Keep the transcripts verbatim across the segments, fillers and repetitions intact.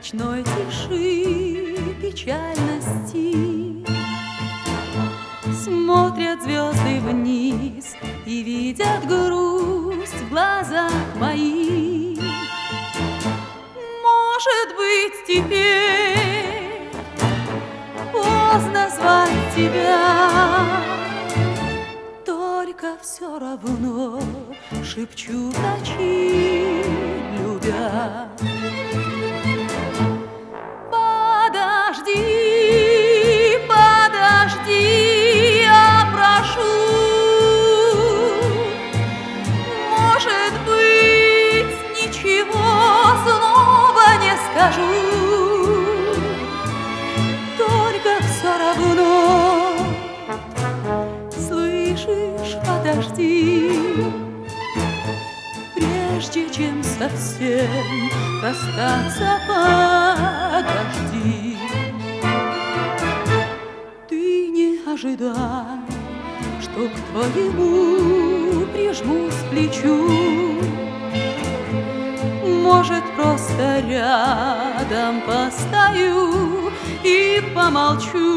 ночной тиши печальности смотрят звезды вниз и видят грусть в глазах моих. Может быть, теперь поздно звать тебя, только все равно шепчу в ночи, любя. Подожди, подожди, я прошу. Может быть, ничего снова не скажу, только все равно, слышишь, подожди, прежде чем совсем расстаться, подожди. Ты не ожидай, что к твоему прижмусь к плечу. Может, просто рядом постою и помолчу.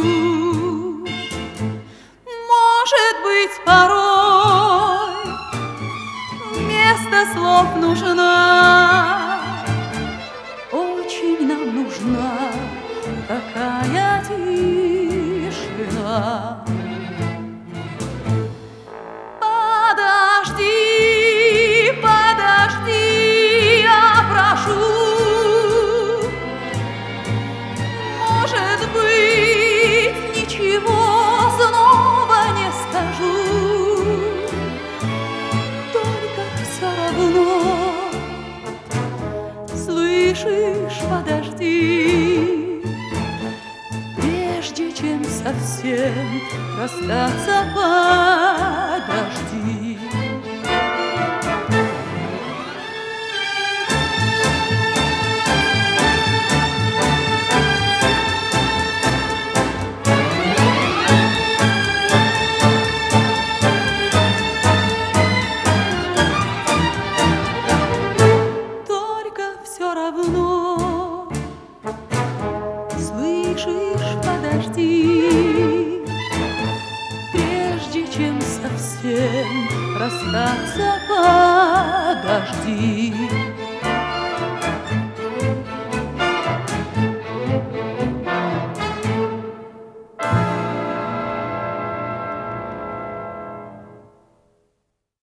Может быть, порой вместо слов нужна, очень нам нужна такая тишина. Подожди, подожди, я прошу. Может быть, ничего снова не скажу, только все равно, слышишь, подожди, прежде чем совсем расстаться, подожди. Все равно, слышишь, подожди, прежде чем совсем расстаться, подожди.